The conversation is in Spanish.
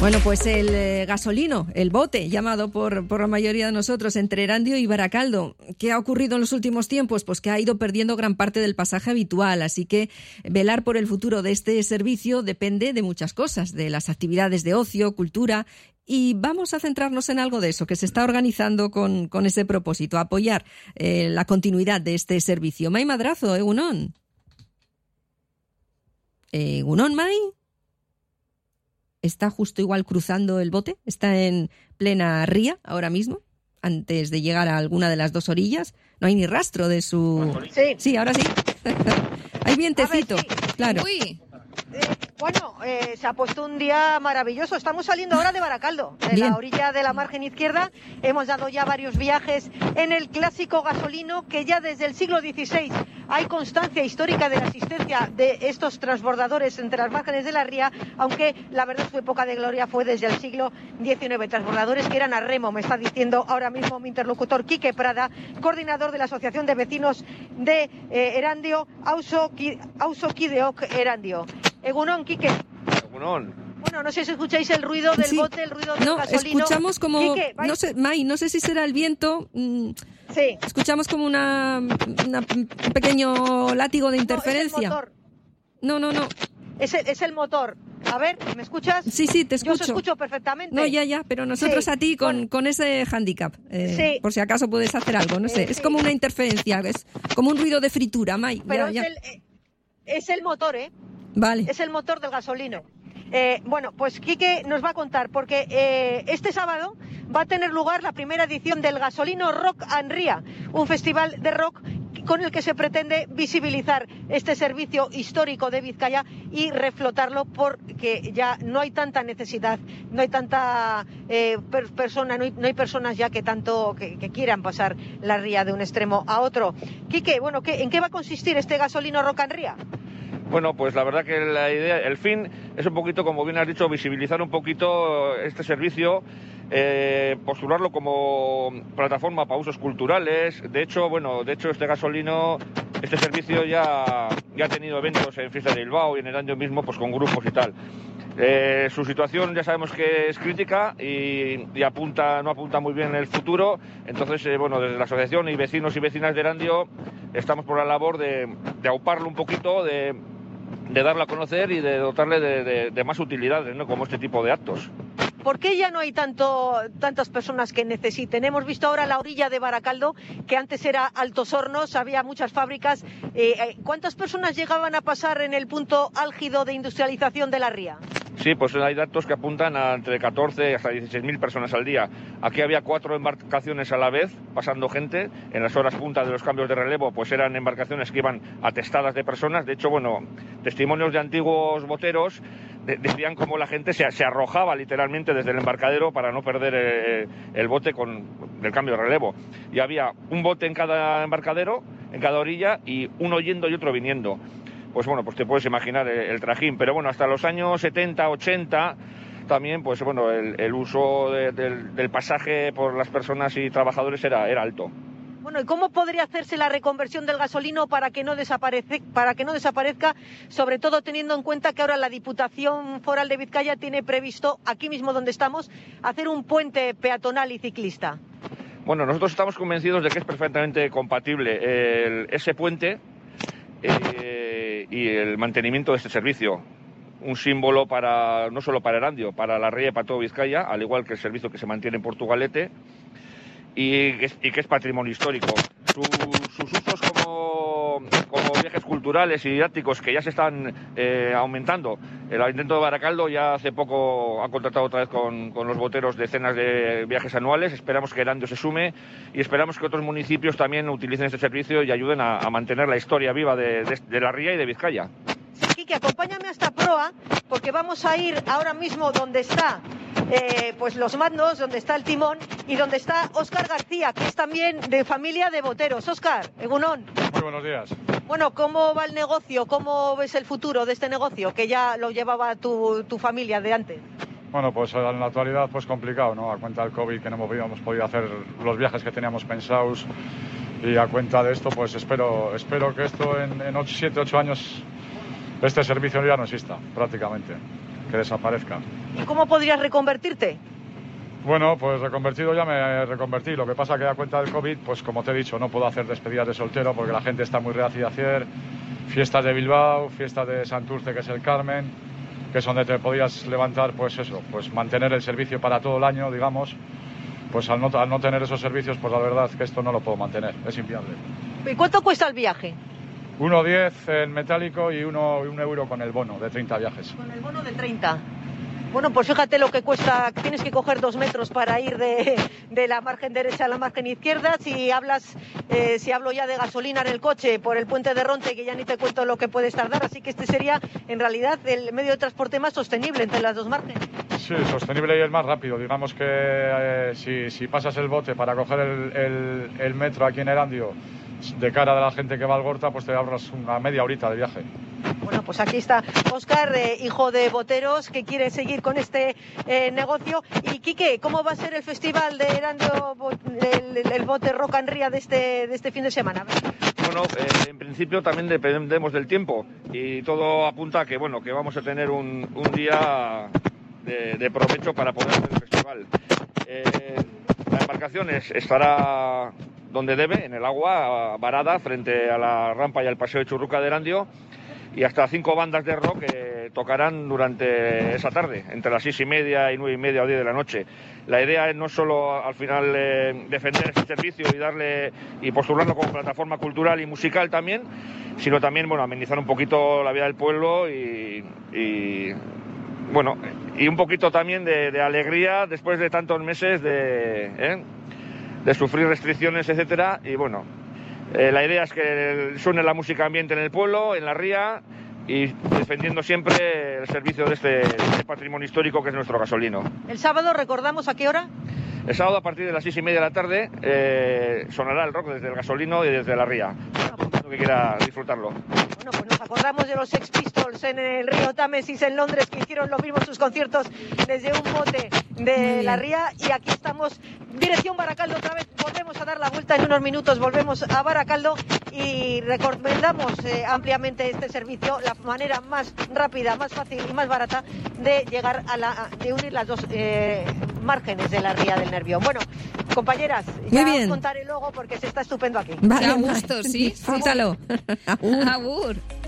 Bueno, pues el gasolino, el bote, llamado por la mayoría de nosotros, entre Erandio y Baracaldo. ¿Qué ha ocurrido en los últimos tiempos? Pues que ha ido perdiendo gran parte del pasaje habitual, así que velar por el futuro de este servicio depende de muchas cosas, de las actividades de ocio, cultura, y vamos a centrarnos en algo de eso, que se está organizando con ese propósito, apoyar la continuidad de este servicio. Mai Madrazo, egunon. Egunon, Mai. Está justo igual cruzando el bote, está en plena ría ahora mismo, antes de llegar a alguna de las dos orillas. No hay ni rastro de su... Sí, ahora sí. Hay vientecito, sí. Claro. Uy. Bueno, se ha puesto un día maravilloso. Estamos saliendo ahora de Baracaldo, de la orilla de la margen izquierda. Hemos dado ya varios viajes en el clásico gasolino, que ya desde el siglo XVI hay constancia histórica de la existencia de estos transbordadores entre las márgenes de la ría, aunque la verdad su época de gloria fue desde el siglo XIX. Transbordadores que eran a remo, me está diciendo ahora mismo mi interlocutor Quique Prada, coordinador de la Asociación de Vecinos de Erandio, Auzo Kideok Erandio. Egunon, Quique. Egunon. Bueno, no sé si escucháis el ruido del bote, el ruido del gasolino. No, escuchamos como... Quique, no sé, Mai, no sé si será el viento. Sí. Escuchamos como un pequeño látigo de interferencia. No, es el motor. No. Es el motor. A ver, ¿me escuchas? Sí, te escucho. Yo os escucho perfectamente. No, ya, pero nosotros a ti con ese hándicap. Por si acaso puedes hacer algo, no sé. Es como una interferencia, es como un ruido de fritura, Mai. Pero es el motor, ¿eh? Vale. Es el motor del gasolino. Bueno, pues Quique nos va a contar, porque este sábado va a tener lugar la primera edición del Gasolino Rock and Ría, un festival de rock con el que se pretende visibilizar este servicio histórico de Vizcaya y reflotarlo, porque ya no hay tanta necesidad, no hay tanta persona, no hay personas ya que quieran pasar la ría de un extremo a otro. Quique, bueno, ¿en qué va a consistir este Gasolino Rock and Ría? Bueno, pues la verdad que la idea, el fin es un poquito, como bien has dicho, visibilizar un poquito este servicio, postularlo como plataforma para usos culturales. De hecho, este servicio ya ha tenido eventos en Fiesta de Bilbao y en el año mismo, pues con grupos y tal. Su situación ya sabemos que es crítica y no apunta muy bien en el futuro. Entonces, desde la asociación y vecinos y vecinas de Erandio estamos por la labor de auparlo un poquito, de darlo a conocer y de dotarle de más utilidades, ¿no? Como este tipo de actos. ¿Por qué ya no hay tantas personas que necesiten? Hemos visto ahora la orilla de Baracaldo, que antes era Altos Hornos, había muchas fábricas. ¿Cuántas personas llegaban a pasar en el punto álgido de industrialización de la ría? Sí, pues hay datos que apuntan a entre 14 y hasta 16.000 personas al día. Aquí había 4 embarcaciones a la vez, pasando gente. En las horas punta de los cambios de relevo, pues eran embarcaciones que iban atestadas de personas. De hecho, testimonios de antiguos boteros decían cómo la gente se arrojaba literalmente desde el embarcadero para no perder el bote con el cambio de relevo. Y había un bote en cada embarcadero, en cada orilla, y uno yendo y otro viniendo. Pues te puedes imaginar el trajín. Pero hasta los años 70, 80 también, el uso del pasaje por las personas y trabajadores era alto. Bueno, ¿y cómo podría hacerse la reconversión del gasolino para que no desaparezca, sobre todo teniendo en cuenta que ahora la Diputación Foral de Vizcaya tiene previsto, aquí mismo donde estamos, hacer un puente peatonal y ciclista? Bueno, nosotros estamos convencidos de que es perfectamente compatible ese puente y el mantenimiento de este servicio. Un símbolo no solo para Erandio, para la ría y para todo Vizcaya, al igual que el servicio que se mantiene en Portugalete, y que es patrimonio histórico. Sus usos como viajes culturales y didácticos, que ya se están aumentando. El Ayuntamiento de Baracaldo ya hace poco ha contratado otra vez con los boteros decenas de viajes anuales. Esperamos que Erandio se sume y esperamos que otros municipios también utilicen este servicio y ayuden a mantener la historia viva de la ría y de Vizcaya. Sí, Quique, acompáñame hasta proa, porque vamos a ir ahora mismo donde está los mandos, donde está el timón y donde está Óscar García, que es también de familia de boteros. Óscar, egunon. Muy buenos días. Bueno, ¿cómo va el negocio? ¿Cómo ves el futuro de este negocio, que ya lo llevaba tu familia de antes? Bueno, pues en la actualidad pues complicado, ¿no? A cuenta del COVID, que no hemos podido hacer los viajes que teníamos pensados, y a cuenta de esto pues espero que esto en 7, 8 años este servicio ya no exista prácticamente. que desaparezca. ¿Y cómo podrías reconvertirte? Bueno, pues reconvertido ya me reconvertí. Lo que pasa que a cuenta del COVID, pues como te he dicho, no puedo hacer despedidas de soltero porque la gente está muy reacia a hacer fiestas de Bilbao, fiestas de Santurce, que es el Carmen, que es donde te podías levantar, pues eso, pues mantener el servicio para todo el año, digamos. Pues al no tener esos servicios, pues la verdad es que esto no lo puedo mantener, es inviable. ¿Y cuánto cuesta el viaje? 1,10 en metálico y 1 euro con el bono de 30 viajes. Con el bono de 30. Bueno, pues fíjate lo que cuesta, tienes que coger 2 metros para ir de la margen derecha a la margen izquierda. Si hablo ya de gasolina en el coche por el puente de Ronte, que ya ni te cuento lo que puedes tardar, así que este sería en realidad el medio de transporte más sostenible entre las dos márgenes. Sí, sostenible y el más rápido. Digamos que si pasas el bote para coger el metro aquí en Erandio de cara de la gente que va al Gorta, pues te ahorras una media horita de viaje. Bueno, pues aquí está Óscar, hijo de boteros, que quiere seguir con este negocio. Y Quique, ¿cómo va a ser el festival de Erandio, el bote Rock and Ría de este fin de semana? Bueno, en principio también dependemos del tiempo y todo apunta a que vamos a tener un día de provecho para poder hacer el festival. La embarcación estará donde debe, en el agua, varada, frente a la rampa y al paseo de Churruca de Erandio, y hasta 5 bandas de rock tocarán durante esa tarde, entre las 6:30 y 9:30 o 10 de la noche. La idea es no solo al final defender este servicio y postularlo como plataforma cultural y musical también, sino también amenizar un poquito la vida del pueblo y un poquito también de alegría después de tantos meses de sufrir restricciones, etcétera. Y la idea es que suene la música ambiente en el pueblo, en la ría, y defendiendo siempre el servicio de este patrimonio histórico que es nuestro gasolino. El sábado, ¿recordamos a qué hora? El sábado a partir de las 6:30 de la tarde sonará el rock desde el gasolino y desde la ría. Que quiera disfrutarlo. Bueno, pues nos acordamos de los Sex Pistols en el río Támesis en Londres, que hicieron lo mismo sus conciertos desde un bote de la ría, y aquí estamos, dirección Baracaldo otra vez. Volvemos a dar la vuelta en unos minutos, volvemos a Baracaldo y recomendamos ampliamente este servicio, la manera más rápida, más fácil y más barata de llegar de unir las dos márgenes de la ría del Nervión. Bueno, compañeras, ya os contaré luego porque se está estupendo aquí. Vale, a gusto, sí. Disfrútalo. Agur.